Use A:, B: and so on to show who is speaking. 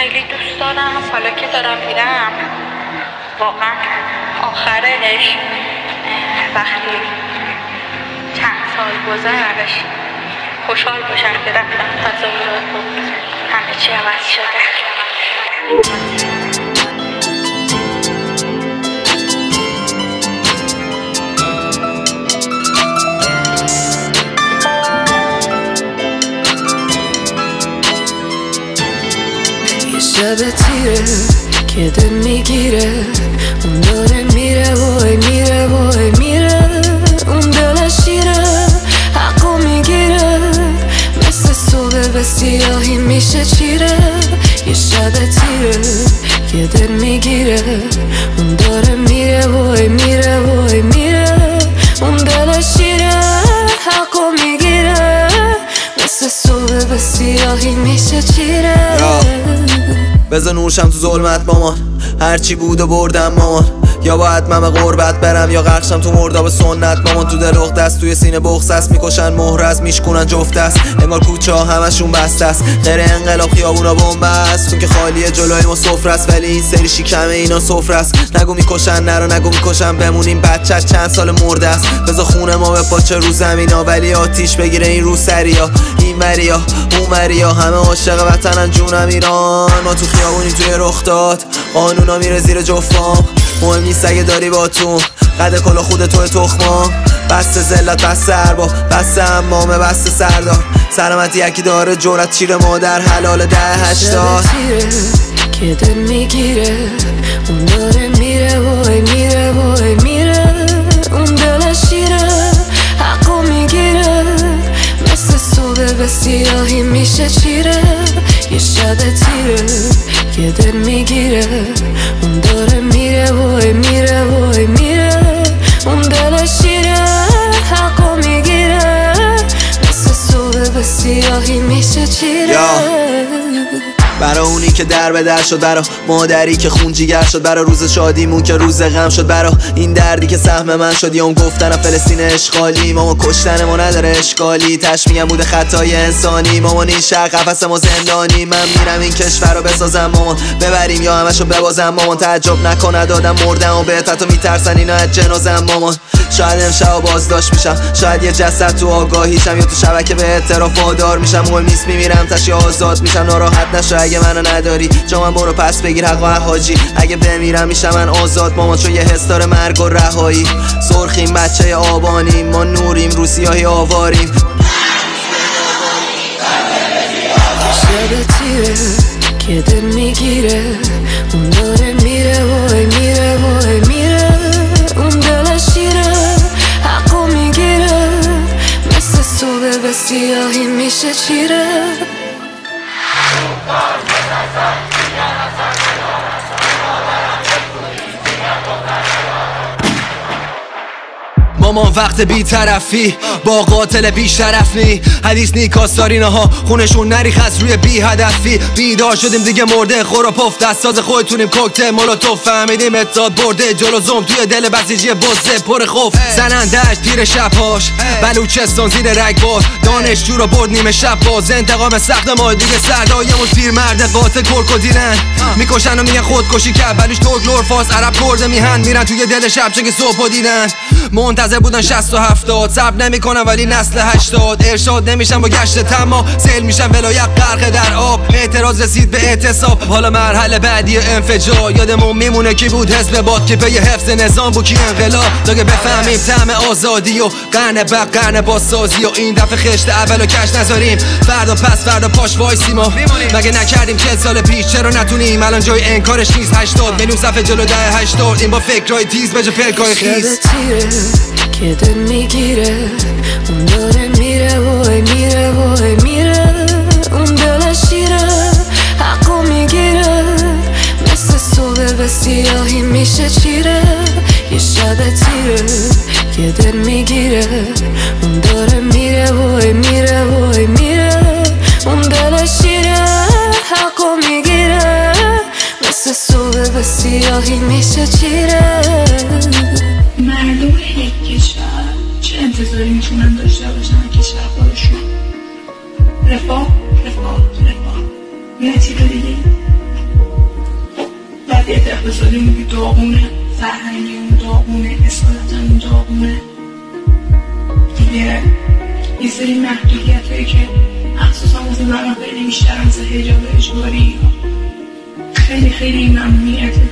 A: خیلی دوست دارم. حالا که دارم میرم واقعا آخرش وقتی چند سال گذشت خوشحال باشم که رفتم تظاهرات و همه چی عوض شده.
B: شب تیره که دل میگیره، اون داره میره وای میره وای میره، اون دل شیره حقو میگیره، مثل صبح به سیاهی میشه چیره. یه شب تیره که دل میگیره، اون داره میره وای میره وای میره، اون دل شیره حقو میگیره، مثل صبح به سیاهی میشه چیره.
C: بذار نورشم تو ظلمت مامان، هرچی بود و بردم مامان، یا باید من به غربت برم یا غرقشم تو مرداب سنت مامان. تو دل دست توی سینه بغض است، میکشن مهر از میشکنن جفت است، انگار کوچه ها همشون بسته است، غیر انقلاب خیابونا بمب است، تو که خالیه جلوی ما سفره است، ولی این سری شکم اینا سفره است. نگو میکشن نرو نگو میکشن بمونیم، بچه چند سال مرده است، بذار خونه ما به پاچه رو زمینا، ولی آتیش بگیره این رو سریا، این وریا اون وریا، همه عاشق وطنن جونم ایران. ما تو خیابونی توی رخ داد، قانونا میره زیر جفام، مهم نیست اگه داری باتون قد کلا خود توی تخما، بسته ذلت بسته ارباب بسته امامه بسته سردار، سلامتی یکی داره جرأت چیره مادر حلال 10-80.
B: که دل میگیره، اون داره میره وای میره وای میره، اون دل شیره حقو میگیره، مثل صبح به سیاهی میشه چیره. یه شب تیره که دل میگیره، اون داره میره وای میره وای میره، اون دل شیره حقو میگیره، مثل صبح به سیاهی میشه چیره.
C: برا اونی که در به در شد، برا مادری که خون جیگر شد، برا روز شادیمون که روز غم شد، برا این دردی که سهم من شد، یا اون گفتنم فلسطین اشغالی، ماما کشتن ما نداره اشکالی، تشمیعم بوده خطای انسانی، مامان این شهر قفس ما زندانی، من میرم این کشور رو بسازم مامان، ببریم یا همشو ببازم مامان، تعجب نکنه دادم مردم و بهت حتی میترسن اینا از جنازم مامان. شاید امشب بازداشت میشم، شاید یه جسد تو آگاهیشم، یا تو شبکه به اعتراف وادار میشم، مهم نیست میمیرم تشی آزاد میشم، ناراحت نشو اگه منو نداری، جا من برو پس بگیر حق و حاجی، اگه بمیرم میشم من آزاد مامان، چون یه حس داره مرگ و رهایی، سرخیم بچه آبانیم، ما نوریم رو سیاهی آواریم.
B: شب تیره که دل میگیره، اون داره میره وای میره وای میره، اون دل شیره حقو میگیره، مثل صبح به سیاهی میشه چیره.
C: مامان وقت بی طرفی با قاتل بی شرف نی، حدیث نی کاستارینا ها خونشون نریخ از روی بی هدفی، بیدار شدیم دیگه مرده خور و پف، دستاز خودتونیم کوکتل مولوتوف، فهمیدیم اتحاد برده جلو زوم توی دل بسیجی بزه پر خوف، زنندش پیر شبهاش بلوچستان زیر رگبار، دانشجو رو برد نیمه شب باز، انتقام سخت ما دیگه سردایمون پیرمرد قاتل کرکودیلن، میکشن و میگن خودکشی کرد، بلوش ترک لورفاس عرب کرده میهن، میرن توی دل شب چه که صبح دیدن، منتظر بودن 60 و 70، صبر نمیکنن ولی نسل 80، ارشاد نمیشن با گشت تما، سیل میشن ولایت غرق در آب، اعتراض رسید به اعتصاب، حالا مرحله بعدی انفجار، یادمون میمونه کی بود حزب باد که پی حفظ نظام بود کی انقلاب، تا که بفهمیم طعم آزادی و قرن بعد قرن بازسازی، و این دفعه خشت اولو کش نذاریم، فردا پس فردا پاش وایسیم، مگه نکردیم 40 سال پیش، چرا نتونیم الان جای انکارش نیست. 80 میلیون صفحه جلو 10-80، این با فکرای تیز به جا پلکای خیز.
B: که دل میگیره، اون داره میره وای میره وای میره، اون دل شیره حقو میگیره، مثل صبح به سیاهی میشه چیره. یه شب تیره که دل میگیره، اون داره میره وای میره وای میره، اون دل شیره حقو میگیره، مثل صبح به سیاهی میشه چیره.
D: مردم یک کشور چه انتظاری میتونن داشته باشن کشور خودشون؟ رفاه رفاه رفاه، یه چیز دیگه اقتصادی میگی داغونه، فرهنگی داغونه، اصالتا داغونه دیگه. یه سری محدودیت هایی که مخصوصا واسه زنها خیلی بیشتر از حجاب اجباری، خیلی خیلی ممنوعیت